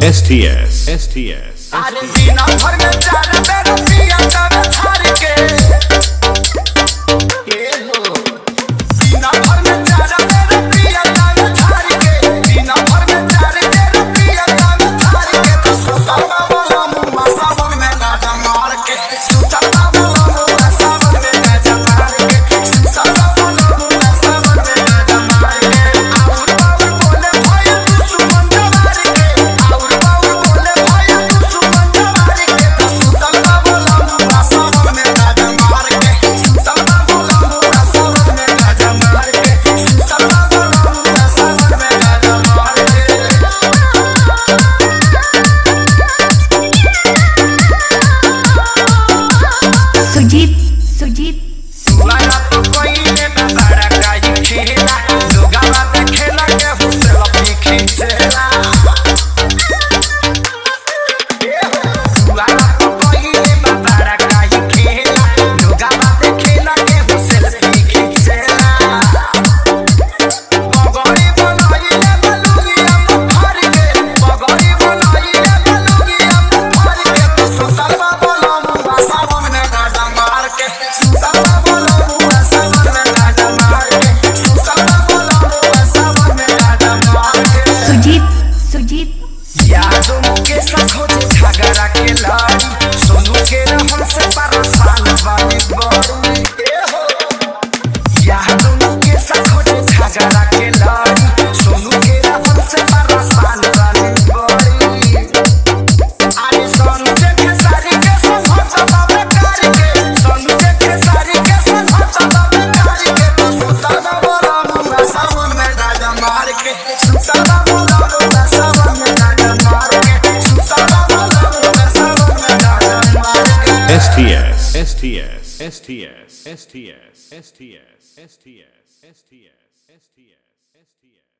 STS STS आज दिन भर में चार बेर पिया तब छाड़ के ये हो दिन भर में चार बेर पिया तब छाड़ के दिन भर में चार बेर पिया तब छाड़ के तो सुतला वाला मुंह सावन में गाजा मार के सुतला वाला मुंह सावन में गाजा मार के सुतला वाला मुंह सावन में गाजा मार के और बाउर बोले भाई तू सुमन मार के और बाउर बोले भाई तू सुमन मार के तो सुतला वाला मुंह सावन में गाजा मार के सुतला वाला मुंह सावन में गाजा मार के सुतला वाला मुंह सावन में गाजा मार के सुजीत वाला तो कोई ने बड़ा काई खेला लोगावा देखेला के हुसल अपनी खींचेला वाला तो कोई ने बड़ा काई खेला लोगावा देखेला के हुसल अपनी खींचेला मगरी बनाइले बलुगिया मुफार के मगरी बनाइले बलुगिया मुफार के तो सुतलवा बोला मुआ सावन में गाजा मार के सुतलवा बोला मुआ सावन में गाजा मार के सुतलवा बोला मुआ सावन में गाजा मार के सुजीत यादों के साथ होते झगड़ा के लड़ी सोनू के रहन से परेशान वाली बड़ी यादों के साथ होते झगड़ा के लड़ी सोनू के रहन से परेशान वाली बड़ी अरे सोनू के सारी के संग बाबे कार के सोनू के सारी के संग बाबे कार के तो सुतला बोला मुआ सावन में गाजा मार के सुतला बोला मुआ सावन में गाजा मार के सुतला बोला मुआ सावन में गाजा मार के STS STS STS STS STS STS STS STS STS